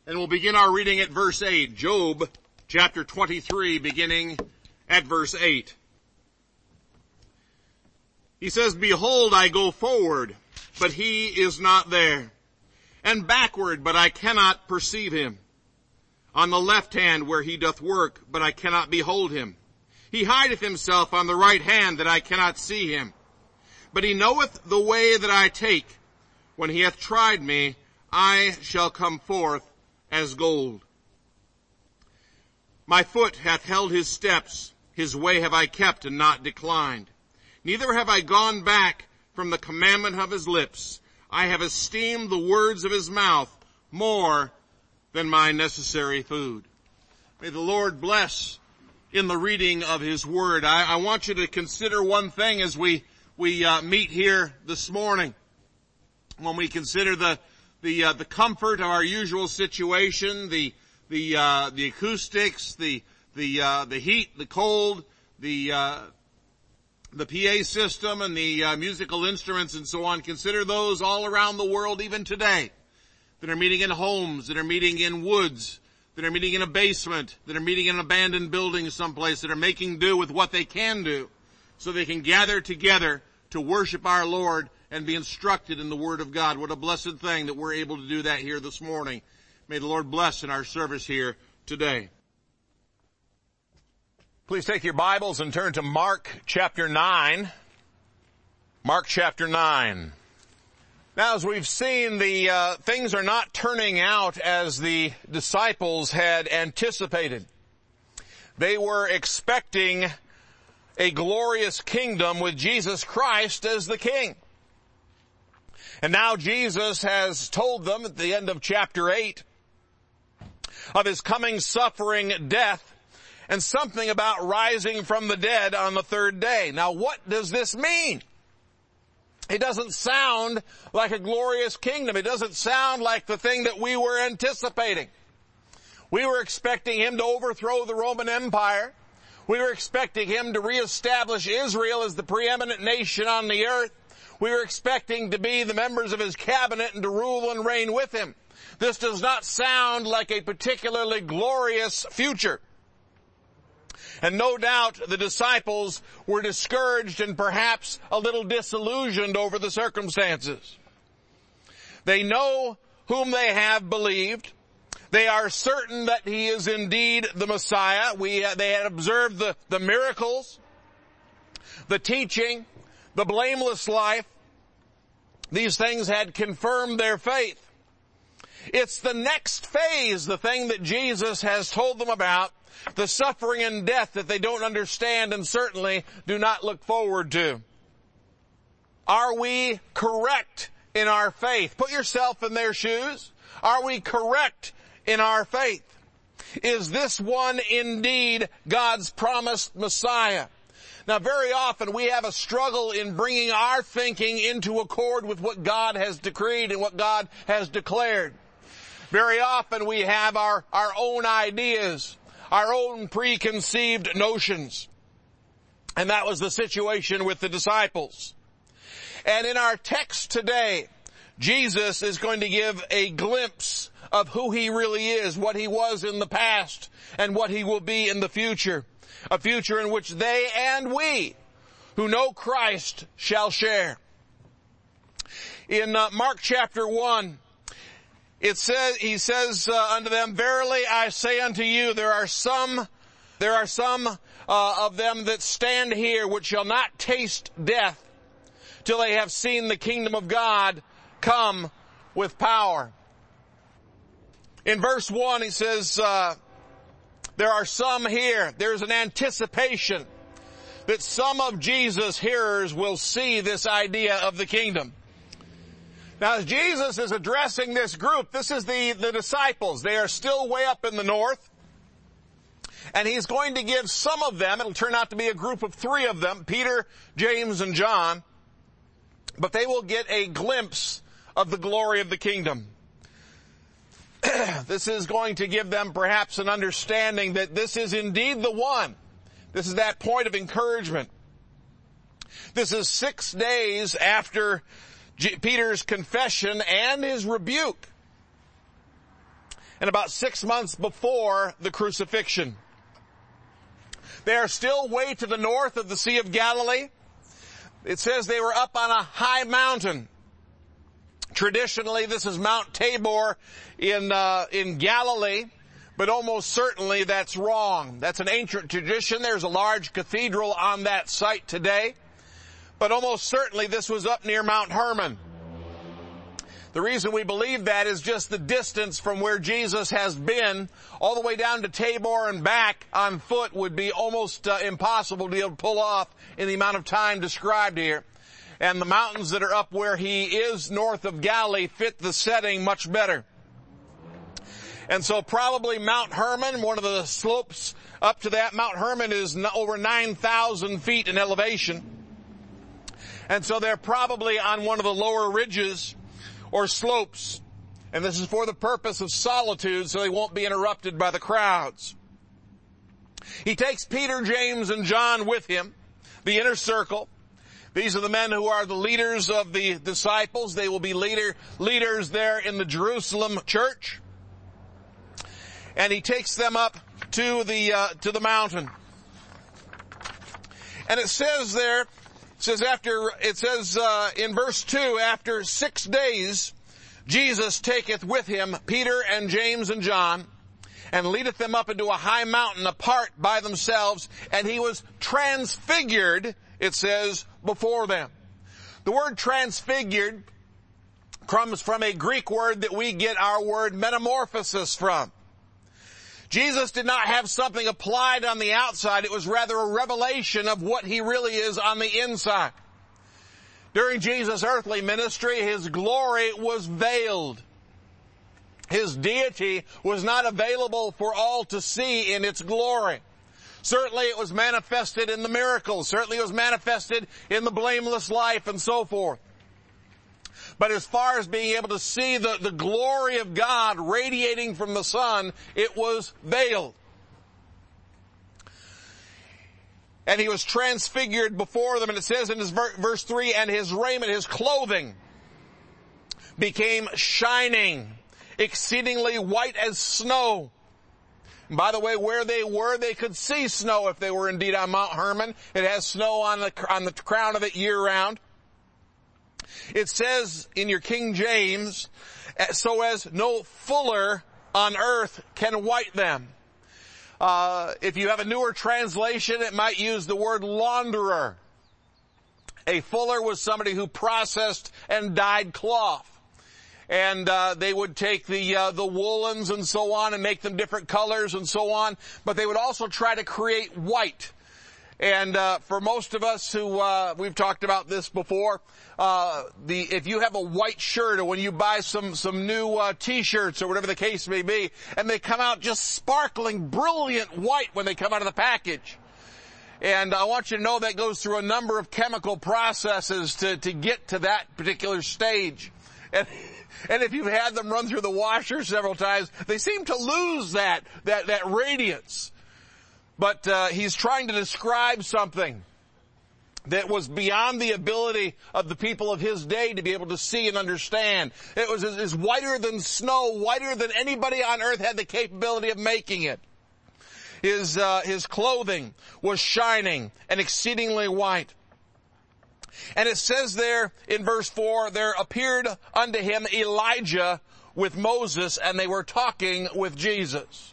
And we'll begin our reading at verse 8. Job chapter 23, beginning at verse 8. He says, "Behold, I go forward, but he is not there, and backward, but I cannot perceive him. On the left hand where he doth work, but I cannot behold him. He hideth himself on the right hand, that I cannot see him. But he knoweth the way that I take. When he hath tried me, I shall come forth as gold. My foot hath held his steps, his way have I kept and not declined. Neither have I gone back from the commandment of his lips. I have esteemed the words of his mouth more than my necessary food." May the Lord bless in the reading of his word. I want you to consider one thing as we meet here this morning. When we consider the comfort of our usual situation, the acoustics, the heat, the cold, the PA system and the musical instruments and so on. Consider those all around the world even today that are meeting in homes, that are meeting in woods, that are meeting in a basement, that are meeting in an abandoned building someplace, that are making do with what they can do so they can gather together to worship our Lord and be instructed in the Word of God. What a blessed thing that we're able to do that here this morning. May the Lord bless in our service here today. Please take your Bibles and turn to Mark chapter 9. Mark chapter 9. Now, as we've seen, the things are not turning out as the disciples had anticipated. They were expecting a glorious kingdom with Jesus Christ as the king. And now Jesus has told them at the end of chapter 8 of his coming suffering, death, and something about rising from the dead on the third day. Now, what does this mean? It doesn't sound like a glorious kingdom. It doesn't sound like the thing that we were anticipating. We were expecting him to overthrow the Roman Empire. We were expecting him to reestablish Israel as the preeminent nation on the earth. We were expecting to be the members of his cabinet and to rule and reign with him. This does not sound like a particularly glorious future. And no doubt the disciples were discouraged and perhaps a little disillusioned over the circumstances. They know whom they have believed. They are certain that he is indeed the Messiah. They had observed the miracles, the teaching, the blameless life. These things had confirmed their faith. It's the next phase, the thing that Jesus has told them about, the suffering and death that they don't understand and certainly do not look forward to. Are we correct in our faith? Put yourself in their shoes. Are we correct in our faith? Is this one indeed God's promised Messiah? Now, very often we have a struggle in bringing our thinking into accord with what God has decreed and what God has declared. Very often we have our own ideas, our own preconceived notions. And that was the situation with the disciples. And in our text today, Jesus is going to give a glimpse of who he really is, what he was in the past, and what he will be in the future. A future in which they and we, who know Christ, shall share. In Mark chapter 1, he says unto them, "Verily I say unto you, there are some of them that stand here which shall not taste death till they have seen the kingdom of God come with power." In verse 1 he says, there are some here. There's an anticipation that some of Jesus' hearers will see this idea of the kingdom. Now, as Jesus is addressing this group, this is the disciples. They are still way up in the north. And he's going to give some of them, it'll turn out to be a group of 3 of them, Peter, James, and John, but they will get a glimpse of the glory of the kingdom. This is going to give them perhaps an understanding that this is indeed the one. This is that point of encouragement. This is 6 days after Peter's confession and his rebuke. and about 6 months before the crucifixion. They are still way to the north of the Sea of Galilee. It says they were up on a high mountain. Traditionally, this is Mount Tabor in Galilee, but almost certainly that's wrong. That's an ancient tradition. There's a large cathedral on that site today, but almost certainly this was up near Mount Hermon. The reason we believe that is just the distance from where Jesus has been all the way down to Tabor and back on foot would be almost impossible to be able to pull off in the amount of time described here. And the mountains that are up where he is north of Galilee fit the setting much better. And so probably Mount Hermon, one of the slopes up to that, Mount Hermon is over 9,000 feet in elevation. And so they're probably on one of the lower ridges or slopes. And this is for the purpose of solitude, so they won't be interrupted by the crowds. He takes Peter, James, and John with him, the inner circle. These are the men who are the leaders of the disciples. They will be leaders there in the Jerusalem church. And he takes them up to the mountain. And it says there, in verse 2, after 6 days, Jesus taketh with him Peter and James and John, and leadeth them up into a high mountain apart by themselves, and he was transfigured, it says, before them. The word transfigured comes from a Greek word that we get our word metamorphosis from. Jesus did not have something applied on the outside. It was rather a revelation of what he really is on the inside. During Jesus' earthly ministry, his glory was veiled. His deity was not available for all to see in its glory. Certainly it was manifested in the miracles. Certainly it was manifested in the blameless life and so forth. But as far as being able to see the glory of God radiating from the Son, it was veiled. And he was transfigured before them, and it says in his verse 3, and his raiment, his clothing, became shining, exceedingly white as snow. And by the way, where they were, they could see snow if they were indeed on Mount Hermon. It has snow on the crown of it year round. It says in your King James, so as no fuller on earth can white them. If you have a newer translation, it might use the word launderer. A fuller was somebody who processed and dyed cloth. And they would take the woolens and so on and make them different colors and so on. But they would also try to create white. And for most of us who we've talked about this before, if you have a white shirt or when you buy some new T-shirts or whatever the case may be, and they come out just sparkling, brilliant white when they come out of the package. And I want you to know that goes through a number of chemical processes to get to that particular stage. And if you've had them run through the washer several times, they seem to lose that radiance. But he's trying to describe something that was beyond the ability of the people of his day to be able to see and understand. It was whiter than snow, whiter than anybody on earth had the capability of making it. His clothing was shining and exceedingly white. And it says there in verse 4, there appeared unto him Elijah with Moses, and they were talking with Jesus.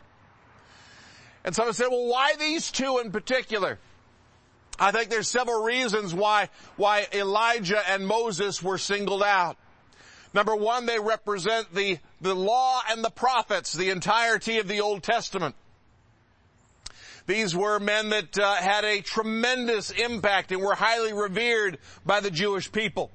And someone said, well, why these two in particular? I think there's several reasons why Elijah and Moses were singled out. Number one, they represent the law and the prophets, the entirety of the Old Testament. These were men that had a tremendous impact and were highly revered by the Jewish people.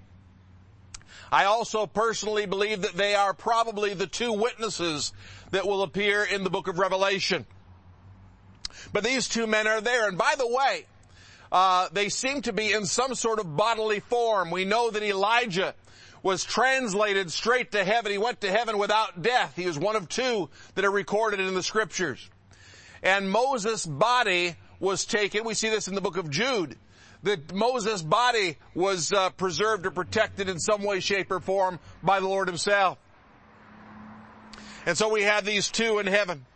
I also personally believe that they are probably the two witnesses that will appear in the book of Revelation. But these two men are there. And by the way, they seem to be in some sort of bodily form. We know that Elijah was translated straight to heaven. He went to heaven without death. He was one of two that are recorded in the scriptures. And Moses' body was taken. We see this in the book of Jude. That Moses' body was preserved or protected in some way, shape, or form by the Lord himself. And so we have these two in heaven.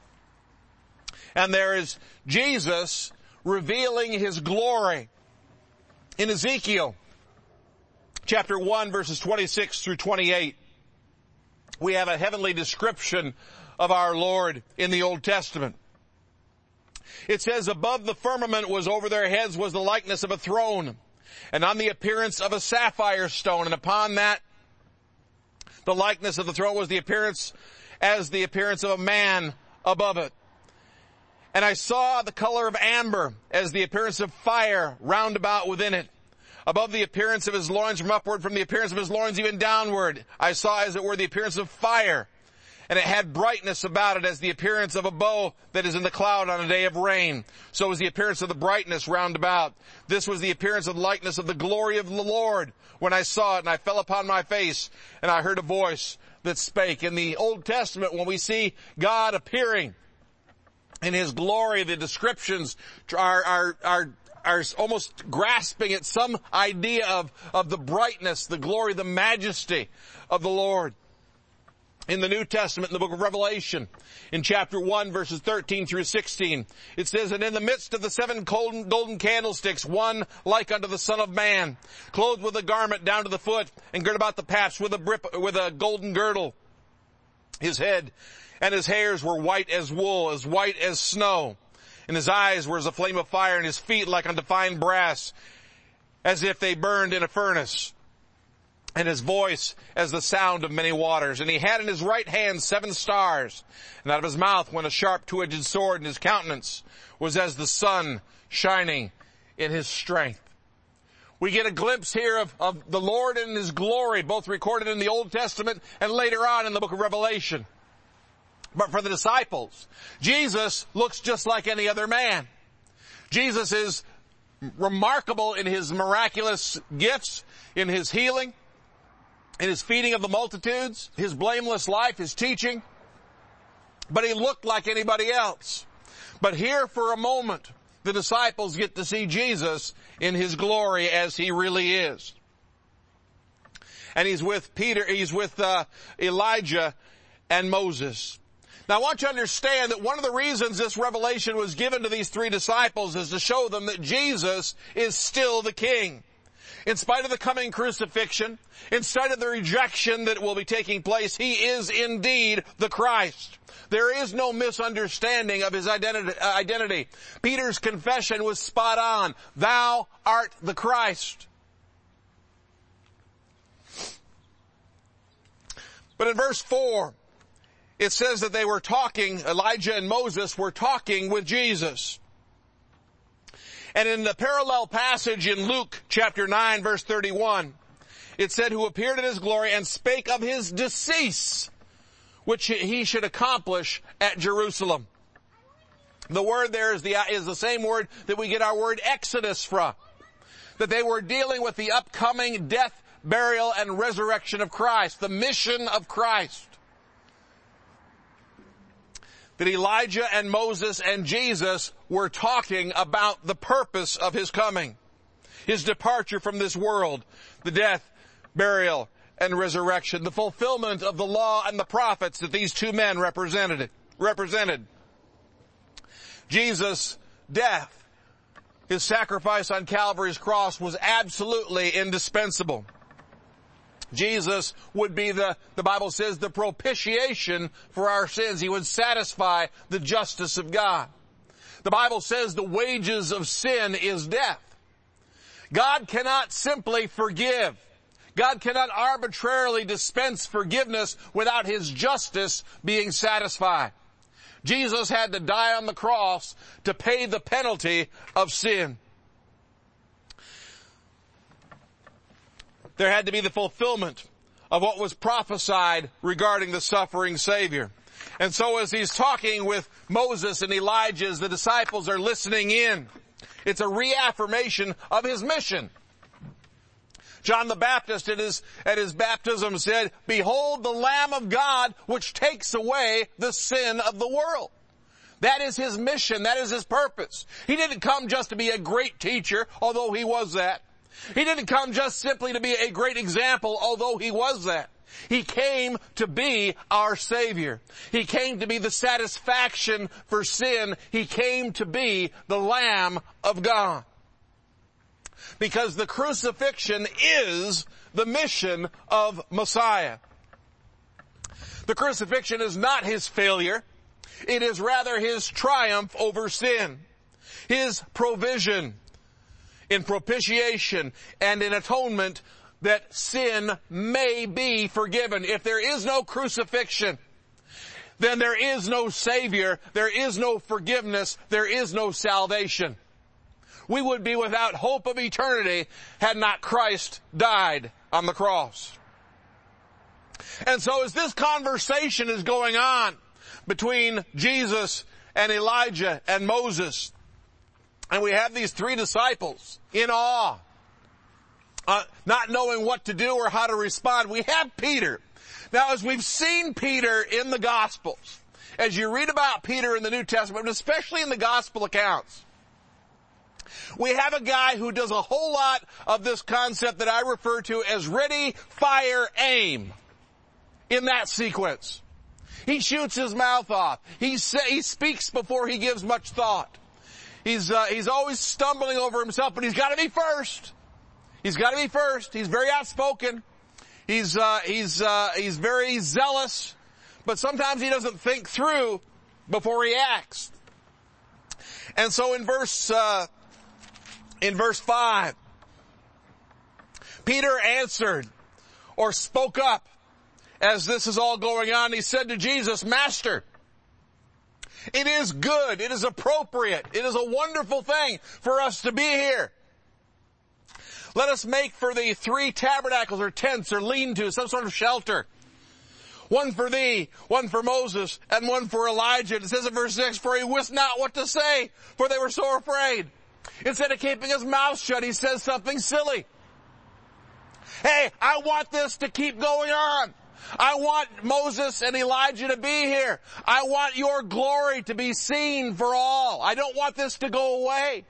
And there is Jesus revealing his glory. In Ezekiel chapter 1 verses 26 through 28, we have a heavenly description of our Lord in the Old Testament. It says, above the firmament was over their heads was the likeness of a throne, and on the appearance of a sapphire stone, and upon that the likeness of the throne was the appearance as the appearance of a man above it. And I saw the color of amber as the appearance of fire round about within it. Above the appearance of his loins from upward, from the appearance of his loins even downward, I saw as it were the appearance of fire. And it had brightness about it as the appearance of a bow that is in the cloud on a day of rain. So was the appearance of the brightness round about. This was the appearance of the likeness of the glory of the Lord. When I saw it, and I fell upon my face, and I heard a voice that spake. In the Old Testament, when we see God appearing in his glory, the descriptions are almost grasping at some idea of the brightness, the glory, the majesty of the Lord. In the New Testament, in the book of Revelation, in chapter 1, verses 13 through 16, it says, and in the midst of the seven golden candlesticks, one like unto the Son of Man, clothed with a garment down to the foot, and girt about the paps with a golden girdle. His head and his hairs were white as wool, as white as snow. And his eyes were as a flame of fire, and his feet like unto fine brass, as if they burned in a furnace. And his voice as the sound of many waters. And he had in his right hand 7 stars. And out of his mouth went a sharp two-edged sword, and his countenance was as the sun shining in his strength. We get a glimpse here of the Lord and his glory, both recorded in the Old Testament and later on in the book of Revelation. But for the disciples, Jesus looks just like any other man. Jesus is remarkable in his miraculous gifts, in his healing, in his feeding of the multitudes, his blameless life, his teaching. But he looked like anybody else. But here for a moment, the disciples get to see Jesus in his glory as he really is. And he's with Elijah and Moses. Now I want you to understand that one of the reasons this revelation was given to these 3 disciples is to show them that Jesus is still the King. In spite of the coming crucifixion, in spite of the rejection that will be taking place, he is indeed the Christ. There is no misunderstanding of his identity. Peter's confession was spot on. Thou art the Christ. But in verse 4, it says that they were talking, Elijah and Moses were talking with Jesus. And in the parallel passage in Luke chapter 9 verse 31, it said, who appeared in his glory and spake of his decease, which he should accomplish at Jerusalem. The word there is the same word that we get our word Exodus from. That they were dealing with the upcoming death, burial, and resurrection of Christ, the mission of Christ. That Elijah and Moses and Jesus were talking about the purpose of his coming, his departure from this world, the death, burial, and resurrection, the fulfillment of the law and the prophets that these 2 men represented. Jesus' death, his sacrifice on Calvary's cross was absolutely indispensable. Jesus would be the Bible says, the propitiation for our sins. He would satisfy the justice of God. The Bible says the wages of sin is death. God cannot simply forgive. God cannot arbitrarily dispense forgiveness without his justice being satisfied. Jesus had to die on the cross to pay the penalty of sin. There had to be the fulfillment of what was prophesied regarding the suffering Savior. And so as he's talking with Moses and Elijah, as the disciples are listening in, it's a reaffirmation of his mission. John the Baptist at his baptism said, behold the Lamb of God which takes away the sin of the world. That is his mission. That is his purpose. He didn't come just to be a great teacher, although he was that. He didn't come just simply to be a great example, although he was that. He came to be our Savior. He came to be the satisfaction for sin. He came to be the Lamb of God. Because the crucifixion is the mission of Messiah. The crucifixion is not his failure. It is rather his triumph over sin. His provision in propitiation and in atonement that sin may be forgiven. If there is no crucifixion, then there is no Savior, there is no forgiveness, there is no salvation. We would be without hope of eternity had not Christ died on the cross. And so as this conversation is going on between Jesus and Elijah and Moses, and we have these three disciples in awe, not knowing what to do or how to respond, we have Peter. Now, as we've seen Peter in the Gospels, as you read about Peter in the New Testament, but especially in the Gospel accounts, we have a guy who does a whole lot of this concept that I refer to as ready, fire, aim in that sequence. He shoots his mouth off. He speaks before he gives much thought. He's always stumbling over himself, but he's got to be first. He's got to be first. He's very outspoken. He's very zealous, but sometimes he doesn't think through before he acts. And so in verse 5, Peter answered or spoke up as this is all going on. He said to Jesus, "Master, it is good, it is appropriate, it is a wonderful thing for us to be here. Let us make for thee 3 tabernacles or tents or lean-tos, some sort of shelter. One for thee, one for Moses, and one for Elijah." It says in verse 6, "For he wist not what to say, for they were so afraid." Instead of keeping his mouth shut, he says something silly. Hey, I want this to keep going on. I want Moses and Elijah to be here. I want your glory to be seen for all. I don't want this to go away.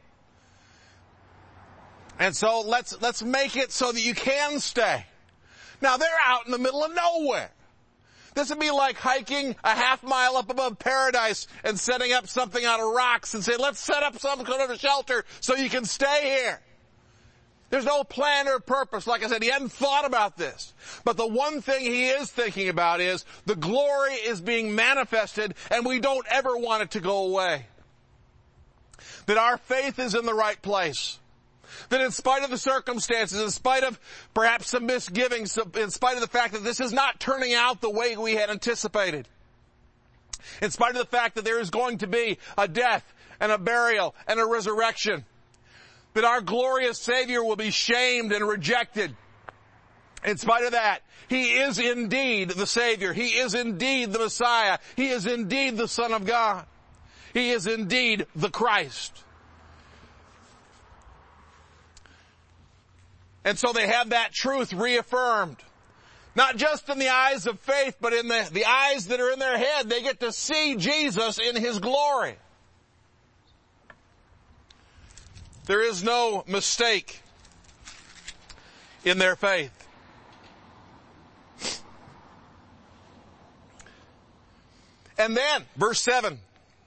And so let's make it so that you can stay. Now they're out in the middle of nowhere. This would be like hiking a half mile up above paradise and setting up something out of rocks and say, let's set up some kind of shelter so you can stay here. There's no plan or purpose. Like I said, he hadn't thought about this. But the one thing he is thinking about is the glory is being manifested and we don't ever want it to go away. That our faith is in the right place. That in spite of the circumstances, in spite of perhaps some misgivings, in spite of the fact that this is not turning out the way we had anticipated, in spite of the fact that there is going to be a death and a burial and a resurrection, that our glorious Savior will be shamed and rejected, in spite of that, He is indeed the Savior. He is indeed the Messiah. He is indeed the Son of God. He is indeed the Christ. And so they have that truth reaffirmed. Not just in the eyes of faith, but in the eyes that are in their head. They get to see Jesus in His glory. There is no mistake in their faith. And then, verse 7,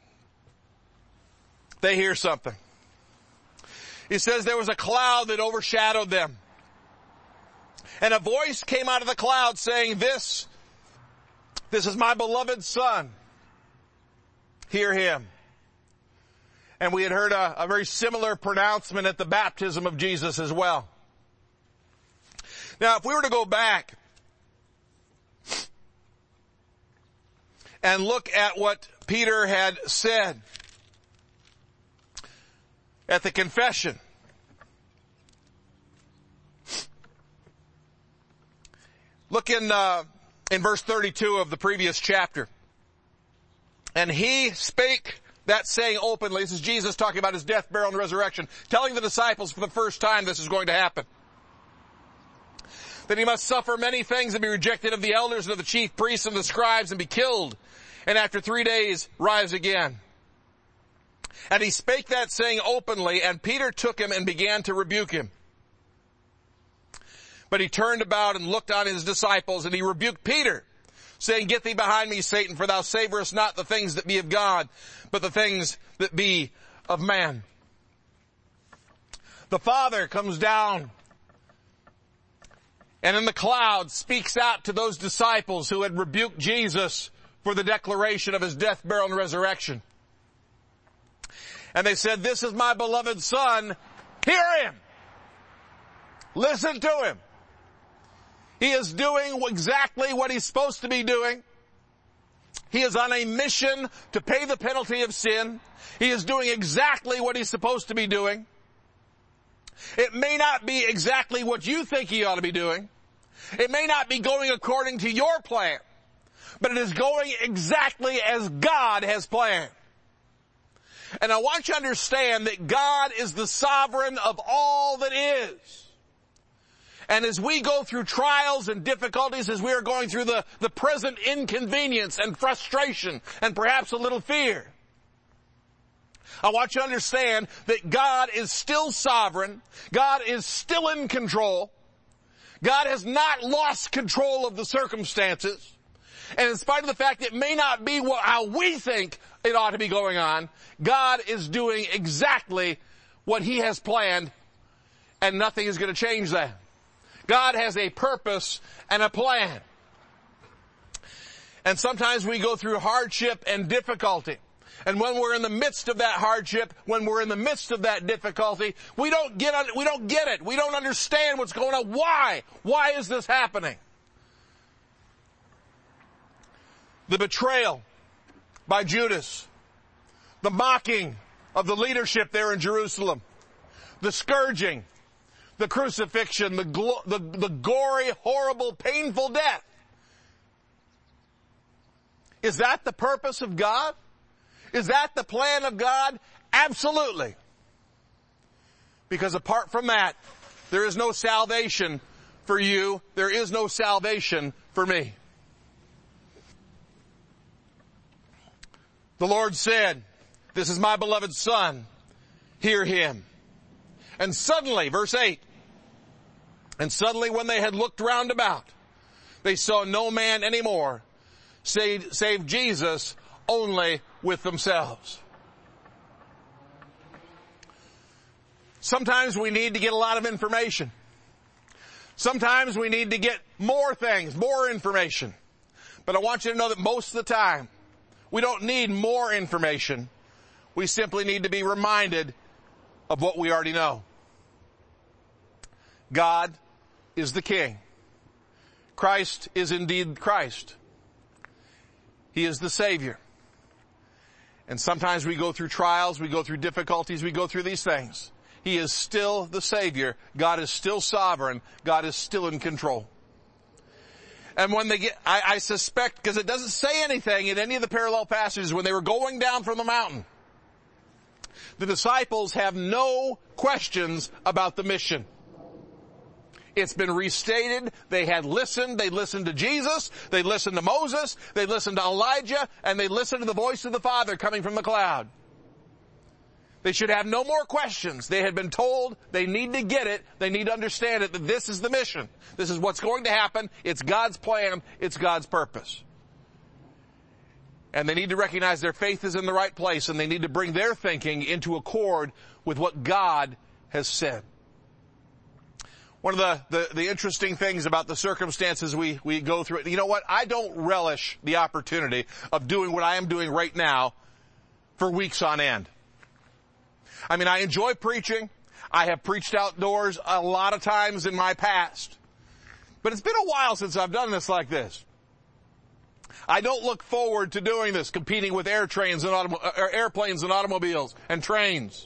they hear something. He says there was a cloud that overshadowed them. And a voice came out of the cloud saying, This is my beloved Son. Hear Him. And we had heard a very similar pronouncement at the baptism of Jesus as well. Now, if we were to go back and look at what Peter had said at the confession, look in verse 32 of the previous chapter. And he spake that saying openly. This is Jesus talking about His death, burial, and resurrection, telling the disciples for the first time this is going to happen. That He must suffer many things and be rejected of the elders and of the chief priests and the scribes and be killed, and after 3 days rise again. And he spake that saying openly, and Peter took him and began to rebuke him. But he turned about and looked on his disciples, and he rebuked Peter, saying, Get thee behind me, Satan, for thou savorest not the things that be of God, but the things that be of man. The Father comes down and in the cloud speaks out to those disciples who had rebuked Jesus for the declaration of his death, burial, and resurrection. And they said, This is my beloved Son. Hear him. Listen to him. He is doing exactly what he's supposed to be doing. He is on a mission to pay the penalty of sin. He is doing exactly what he's supposed to be doing. It may not be exactly what you think he ought to be doing. It may not be going according to your plan, but it is going exactly as God has planned. And I want you to understand that God is the sovereign of all that is. And as we go through trials and difficulties, as we are going through the present inconvenience and frustration and perhaps a little fear, I want you to understand that God is still sovereign. God is still in control. God has not lost control of the circumstances. And in spite of the fact it may not be how we think it ought to be going on, God is doing exactly what he has planned, and nothing is going to change that. God has a purpose and a plan. And sometimes we go through hardship and difficulty. And when we're in the midst of that hardship, when we're in the midst of that difficulty, we don't get it. We don't understand what's going on. Why? Why is this happening? The betrayal by Judas, the mocking of the leadership there in Jerusalem, the scourging, the crucifixion, the gory, horrible, painful death. Is that the purpose of God? Is that the plan of God? Absolutely. Because apart from that, there is no salvation for you. There is no salvation for me. The Lord said, This is my beloved Son. Hear him. And suddenly, verse 8, and suddenly when they had looked round about, they saw no man anymore, save Jesus only with themselves. Sometimes we need to get a lot of information. Sometimes we need to get more things, more information. But I want you to know that most of the time, we don't need more information. We simply need to be reminded of what we already know. God is the King. Christ is indeed Christ. He is the Savior. And sometimes we go through trials, we go through difficulties, we go through these things. He is still the Savior. God is still sovereign. God is still in control. And when they get, I suspect, because it doesn't say anything in any of the parallel passages, when they were going down from the mountain, the disciples have no questions about the mission. It's been restated. They had listened. They listened to Jesus. They listened to Moses. They listened to Elijah. And they listened to the voice of the Father coming from the cloud. They should have no more questions. They had been told they need to get it. They need to understand it, that this is the mission. This is what's going to happen. It's God's plan. It's God's purpose. And they need to recognize their faith is in the right place, and they need to bring their thinking into accord with what God has said. One of the interesting things about the circumstances we go through, you know what? I don't relish the opportunity of doing what I am doing right now for weeks on end. I mean, I enjoy preaching. I have preached outdoors a lot of times in my past. But it's been a while since I've done this like this. I don't look forward to doing this, competing with airplanes and automobiles and trains.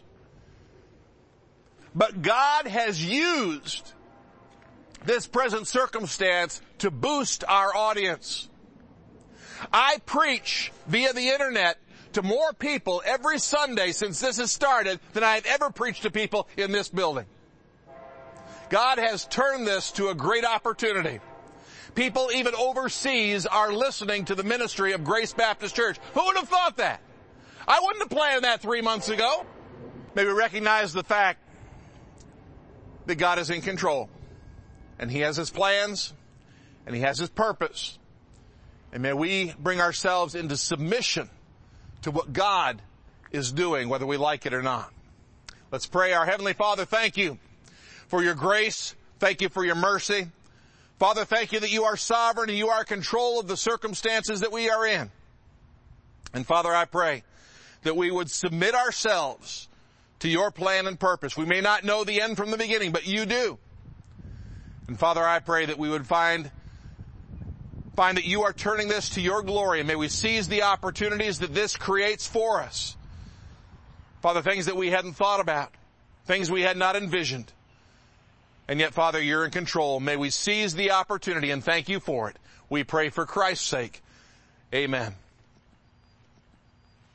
But God has used this present circumstance to boost our audience. I preach via the internet to more people every Sunday since this has started than I have ever preached to people in this building. God has turned this to a great opportunity. People even overseas are listening to the ministry of Grace Baptist Church. Who would have thought that? I wouldn't have planned that 3 months ago. Maybe recognize the fact that God is in control. and He has His plans, and He has His purpose. And may we bring ourselves into submission to what God is doing, whether we like it or not. Let's pray. Our Heavenly Father, thank You for Your grace. Thank You for Your mercy. Father, thank You that You are sovereign and You are in control of the circumstances that we are in. And Father, I pray that we would submit ourselves to Your plan and purpose. We may not know the end from the beginning, but You do. And Father, I pray that we would find that You are turning this to Your glory, and may we seize the opportunities that this creates for us. Father, things that we hadn't thought about, things we had not envisioned. And yet, Father, You're in control. May we seize the opportunity and thank You for it. We pray for Christ's sake. Amen.